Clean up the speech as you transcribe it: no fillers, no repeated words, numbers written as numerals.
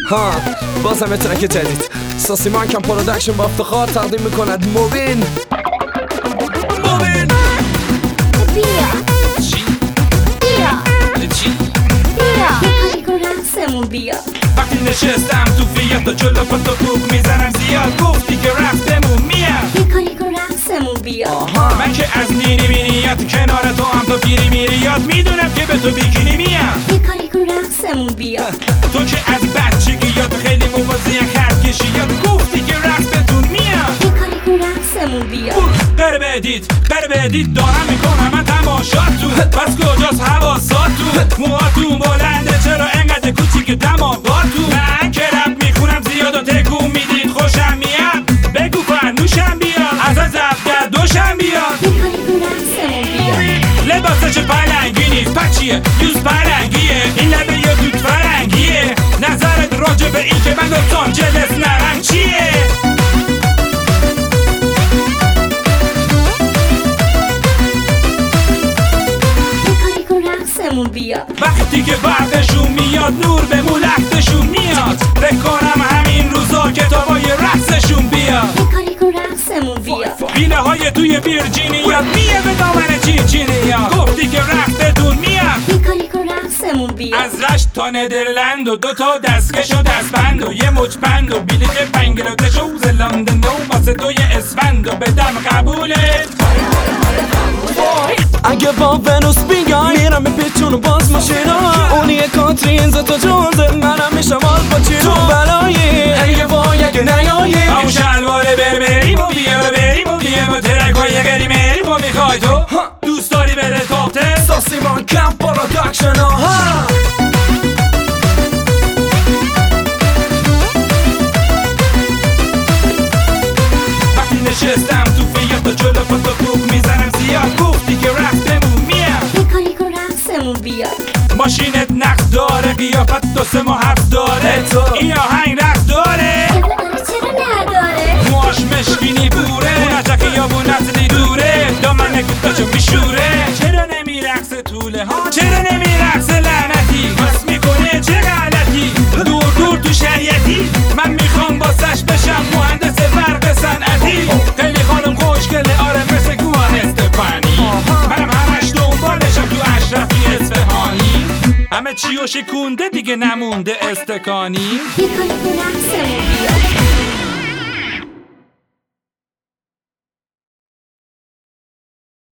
ها بازم یه ترک جدید ساسی مانکم پرودکشن با افتخار تقدیم میکند موبین بیا چی؟ بیا چی؟ بیا کاری کن رقصمون بیا وقتی نشستم تو فیات و جلو پاتو بوق میزنم زیاد گفتی که رفتمون میاد یه کاری کن رقصمون بیا من که از نیری مینیات کنار تو هم تو پیری میری یاد میدونم که به تو بیکینی میاد یه کاری کن رقصمون بیا تو که از بچگی یاد خیلی موازی خرد کشی یاد گفتی که رقص بهتون میاد یه کاری کن رقصمون بیا قره بدید دارم میکنم من تماشاتون پس کجاست حواساتون موهاتون بلنده چرا انقدر کوچیک دماغاتون من که رپ میخونم زیاد و تکون میدید خوشم میاد بگو فرنوشم بیاد از زفت دوشم بیاد یه کاری کن رقصمون بیا لباسش پلنگی نیست پچیه یوز پلنگیه این لبه یه دوت فرنگیه نظرت راجع به این که من دوستان جلس نرم چیه بیا وقتی که برقشون میاد نور به مولختشون میاد بکنم همین روزا کتابای رقصشون بیاد یه کاری کن رقصمون بیا بیله های توی ویرجینیا میه به دامن چینیا گفتی که رقصتون میاد یه کاری کن رقصمون بیا از رشت تا ندرلند و 2 تا دستکش و دستبند و یه مچ پند و بلیط بنگلادش و زلاندن و واسه 2 اسفند و بدم قبولت اگه با ونوس بیای میرم به پیچون و باز ماشینا اونی کاترین زتا جونزه منم میشم آلپاچینو تو بلایی اگه وای اگه نیایی همون شلواره بریم و بریم و و ترک های گری مریم و میخوای تو دوست داری بره تاپته ساسی مانکم پرودکشن ها وقتی نشستم تو فیات و جلو پاتو بوق میزنم زیاد گفتی که رفتمون میاد یه کاری کن رقصمون بیا ماشینت نقص داره قیافت 2 ماه حبس داره این آهنگ رقص داره چرا نداره موهاش مشکینی بوره اون از خیابون نزدی دوره دامن کتاشو میشوره چرا نمیرقص طوله ها چرا نمیرقص لعنتی بس میکنه چه غلطی دور تو شریعتی من میخوام باسش بشم مهندس برق صنعتی خیلی خانم خوشگله آره مثل گوهر استفانی منم همش دنبالشم تو اشرفی اصفهانی همه چیو شکونده دیگه نمونده استکانی یه کاری کن رقصمون بیا